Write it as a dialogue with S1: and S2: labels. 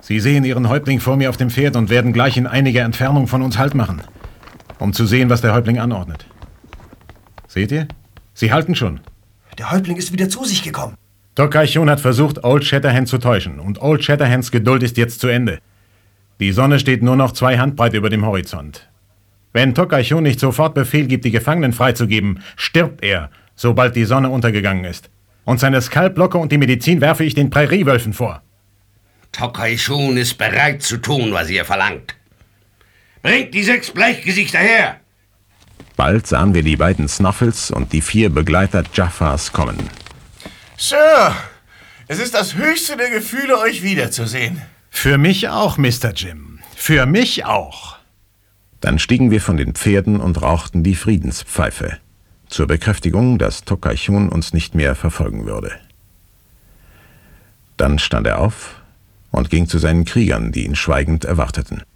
S1: Sie sehen Ihren Häuptling vor mir auf dem Pferd und werden gleich in einiger Entfernung von uns Halt machen, um zu sehen, was der Häuptling anordnet. Seht ihr? Sie halten schon.
S2: Der Häuptling ist wieder zu sich gekommen.
S1: Tokaichun hat versucht, Old Shatterhand zu täuschen. Und Old Shatterhands Geduld ist jetzt zu Ende. Die Sonne steht nur noch 2 Handbreit über dem Horizont. Wenn Tokaichun nicht sofort Befehl gibt, die Gefangenen freizugeben, stirbt er, sobald die Sonne untergegangen ist. Und seine Skalpblocke und die Medizin werfe ich den Präriewölfen vor.
S3: Tokaichun ist bereit zu tun, was ihr verlangt. Bringt die 6 Blechgesichter her!
S4: Bald sahen wir die beiden Snuffles und die 4 Begleiter Jaffars kommen.
S5: Sir, es ist das höchste der Gefühle, euch wiederzusehen.
S1: Für mich auch, Mr. Jim. Für mich auch.
S4: Dann stiegen wir von den Pferden und rauchten die Friedenspfeife, zur Bekräftigung, dass Tokaichun uns nicht mehr verfolgen würde. Dann stand er auf und ging zu seinen Kriegern, die ihn schweigend erwarteten.